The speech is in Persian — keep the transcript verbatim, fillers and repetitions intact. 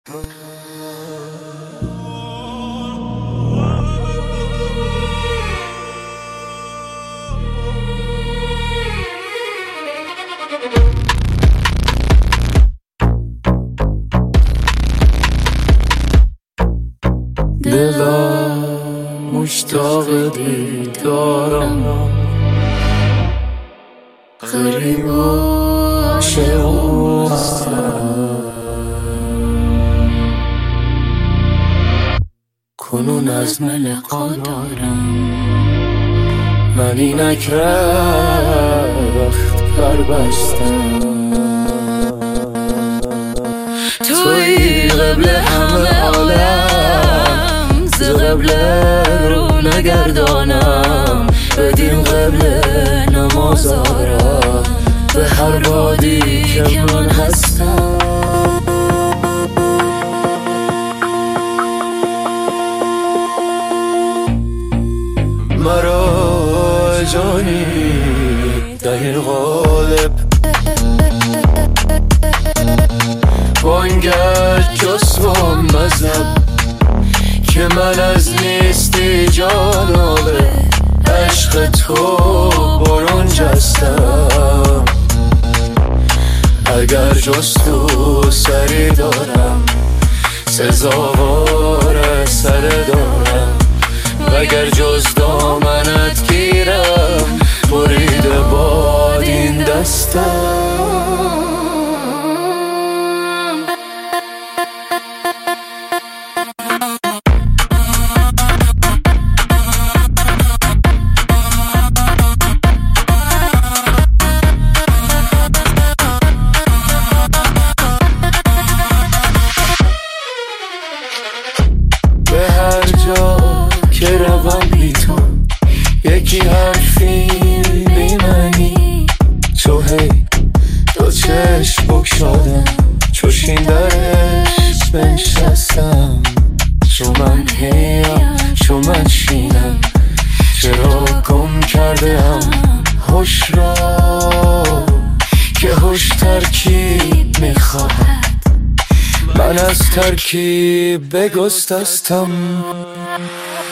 دلم مشتاق دیدارم، غریب عاشق هستم. کنون از لقا دارم، من اینک رخت پر بستم. توی قبل همه عالم، ز قبل رو نگردانم. بدین قبل نماز آرم، به هر بادی که من هستم. مرا جانی دهیر غالب، بانگرد جسم و مذهب، که من از نیستی جانابه عشق تو برون جستم. اگر جز تو سری دارم، سزاوار سر دارم. وگر جز دامنت گیرم، برید باد این دستم. به هر جا که روم بی تو، یکی حرفی بی معنی. تو هی دو چشم بگشادم، چوشین درش بنشستم. چو من هیم چو من شینم، چرا گم کرده ام هوش را، که هوش ترکیب میخواهد. من از ترکیب بگسستم.